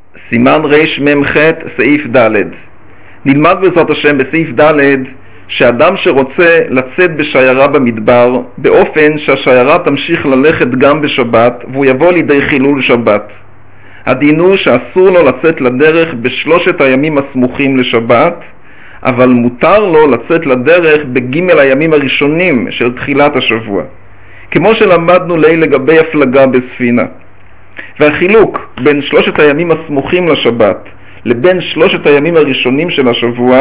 סימן רמ"ח סעיף ד'. נלמד בעזרת השם בסעיף ד' שאדם שרוצה לצאת בשיירה במדבר באופן שהשיירה תמשיך ללכת גם בשבת והוא יבוא לידי חילול שבת. הדין הוא שאסור לו לצאת לדרך בשלושת הימים הסמוכים לשבת, אבל מותר לו לצאת לדרך בג' הימים הראשונים של תחילת השבוע, כמו שלמדנו לגבי הפלגה בספינה. והחילוק בין שלושת הימים הסמוכים לשבת לבין שלושת הימים הראשונים של השבוע,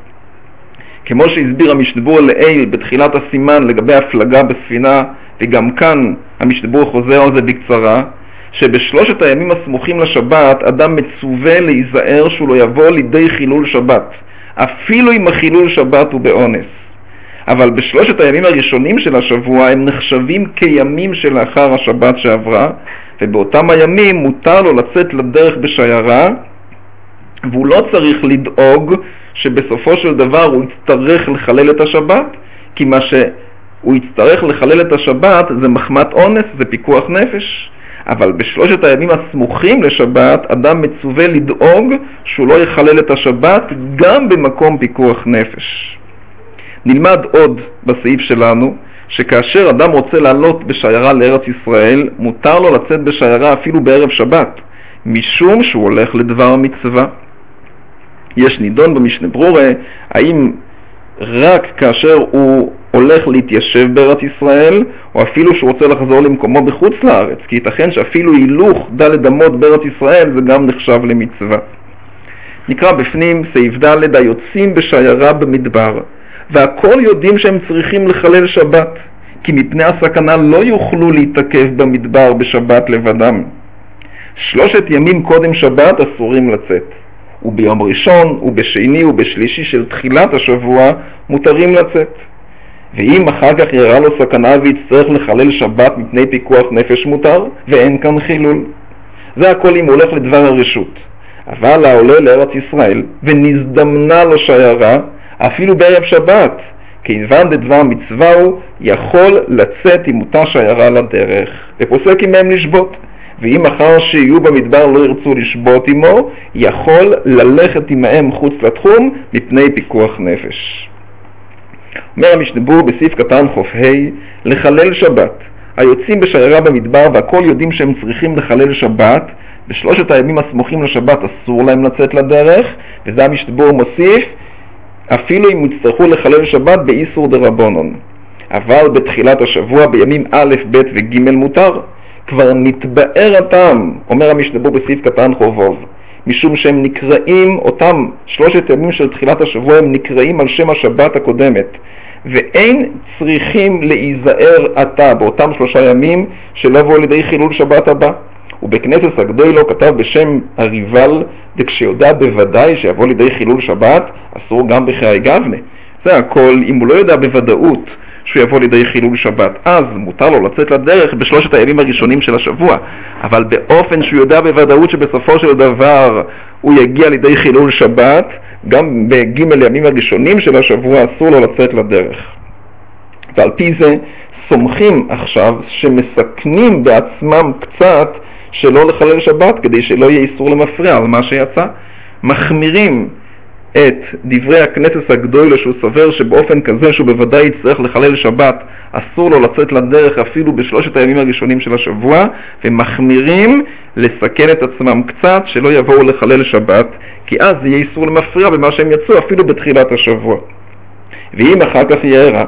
כמו שהסביר המשנה לעיל בתחילת הסימן לגבי הפלגה בספינה, וגם כאן המשנה חוזר על זה בקצרה, שבשלושת הימים הסמוכים לשבת אדם מצווה להיזהר שהוא לא יבוא לידי חילול שבת, אפילו אם החילול שבת הוא באונס. אבל בשלושת הימים הראשונים של השבוע הם נחשבים כימים שלאחר השבת שעברה, ובאותם הימים מותר לו לצאת לדרך בשיירה, והוא לא צריך לדאוג שבסופו של דבר הוא יצטרך לחלל את השבת, כי מה שהוא יצטרך לחלל את השבת זה מחמת אונס, זה פיקוח נפש. אבל בשלושת הימים הסמוכים לשבת אדם מצווה לדאוג שהוא לא יחלל את השבת גם במקום פיקוח נפש. נלמד עוד בסעיף שלנו שכאשר אדם רוצה לעלות בשיירה לארץ ישראל, מותר לו לצאת בשיירה אפילו בערב שבת, משום שהוא הולך לדבר מצווה. יש נידון במשנה ברורה האם רק כאשר הוא הולך להתיישב בארץ ישראל, או אפילו שהוא רוצה לחזור למקומו בחוץ לארץ, כי ייתכן שאפילו הילוך ד' אמות בארץ ישראל זה גם נחשב למצווה. נקרא בפנים סעיף ד' היוצאים בשיירה במדבר, והכל יודעים שהם צריכים לחלל שבת, כי מפני הסכנה לא יוכלו להתעכב במדבר בשבת לבדם. 3 ימים קודם שבת אסורים לצאת, וביום ראשון ובשני ובשלישי של תחילת השבוע מותרים לצאת. ואם אחר כך יראה לו סכנה ויצטרך לחלל שבת מפני פיקוח נפש מותר, ואין כאן חילול. זה הכל אם הוא הולך לדבר הרשות. אבל העולה לארץ ישראל ונזדמנה לו שיירה, אפילו בערב שבת, כיוון דדבר מצווה הוא, יכול לצאת עם אותה שיירה לדרך, ופוסק עמהם לשבות. ואם אחר שיהיו במדבר לא ירצו לשבות עמו, יכול ללכת עמהם חוץ לתחום מפני פיקוח נפש. אומר המשנה בסעיף קטן ח"ה, לחלל שבת. היוצאים בשיירה במדבר והכל יודעים שהם צריכים לחלל שבת, בשלושת הימים הסמוכים לשבת אסור להם לצאת לדרך, וזה המשנה מוסיף, אפילו אם יצטרכו לחלל שבת באיסור דרבנן. אבל בתחילת השבוע בימים א', ב' וג' מותר. כבר נתבאר הטעם, אומר המשנה בסעיף קטן חובוב, משום שהם נקראים, אותם 3 ימים של תחילת השבוע הם נקראים על שם השבת הקודמת, ואין צריכים להיזהר עתה באותם 3 ימים שלא יבואו לידי חילול שבת הבא. ובכנסת הגדולו כתב בשם הריבל, דכשיודע בוודאי שיבוא לידי חילול שבת, אסור גם בחיי גבנה. זה הכל, אם הוא לא יודע בוודאות שהוא יבוא לידי חילול שבת, אז מותר לו לצאת לדרך בשלושת הימים הראשונים של השבוע, אבל באופן שהוא יודע בוודאות שבסופו של דבר הוא יגיע לידי חילול שבת, גם בג' הימים הראשונים של השבוע אסור לו לצאת לדרך. ועל פי זה סומכים עכשיו שמסכנים בעצמם קצת שלא לחלל שבת, כדי שלא יהיה איסור למפרע על מה שיצא. מחמירים את דברי הכנסת הגדולה שהוא סובר שבאופן כזה שהוא בוודאי יצטרך לחלל שבת, אסור לו לצאת לדרך אפילו בשלושת הימים הראשונים של השבוע, ומחמירים לסכן את עצמם קצת שלא יבואו לחלל שבת, כי אז יהיה איסור למפרע במה שהם יצאו אפילו בתחילת השבוע. ואם אחר כך יערה,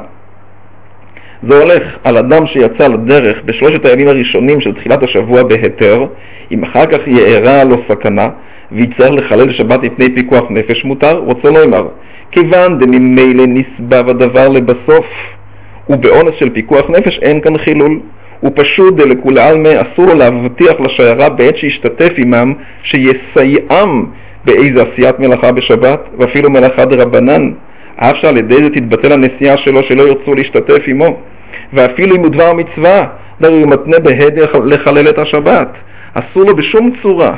זה הולך על אדם שיצא לדרך בשלושת הימים הראשונים של תחילת השבוע בהיתר, אם אחר כך יערה לו סכנה ויצטרך לחלל שבת מפני פיקוח נפש מותר, רוצה לומר, כיוון דממילא נסבב הדבר לבסוף, ובאונס של פיקוח נפש אין כאן חילול, ופשוט דלכולי עלמא אסור לו להבטיח לשיירה בעת שישתתף עמם שיסייעם באיזה עשיית מלאכה בשבת, ואפילו מלאכה דרבנן, אף שעל ידי זה תתבטל הנסיעה שלו שלא ירצו להשתתף עמו, ואפילו אם הוא דבר מצווה, דרי הוא מתנה בהדר לחלל את השבת, אסור לו בשום צורה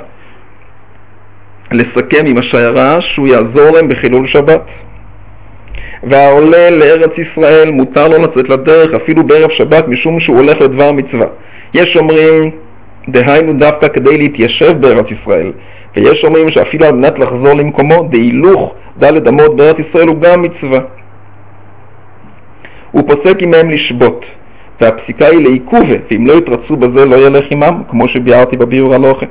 לסכם עם השיירה שהוא יעזור להם בחילול שבת. והעולה לארץ ישראל מותר לו לצאת לדרך אפילו בערב שבת משום שהוא הולך לדבר מצווה. יש אומרים דהיינו דווקא כדי להתיישב בארץ ישראל ויש אומרים שאפילו על מנת לחזור למקומו, דהילוך ד' אמות בארץ ישראל הוא גם מצווה. הוא פוסק עמהם לשבות, והפסיקה היא לעיכובה, ואם לא יתרצו בזה לא ילך עמם, כמו שביארתי בביאור הלוכה.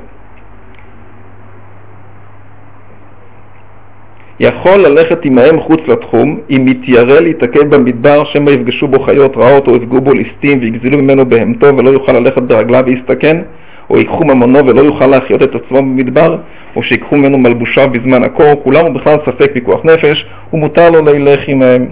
יכול ללכת עמהם חוץ לתחום, אם יתיירא להתעכב במדבר שמא יפגשו בו חיות רעות או יפגעו בו ליסטים ויגזלו ממנו בהמתו ולא יוכל ללכת ברגליו ויסתכן, או ייקחו ממונו ולא יוכל להחיות את עצמו במדבר, או שיקחו ממנו מלבושיו בזמן הקור, כולם הוא בכלל ספק פיקוח נפש, ומותר לו ללך עמהם.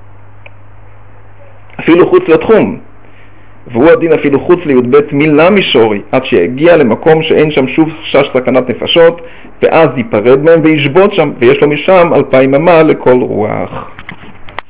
אפילו חוץ לתחום, והוא הדין אפילו חוץ לי"ב מילה מישורי, עד שיגיע למקום שאין שם שוב חשש סכנת נפשות, ואז ייפרד מהם וישבות שם, ויש לו משם 2000 אמה לכל רוח.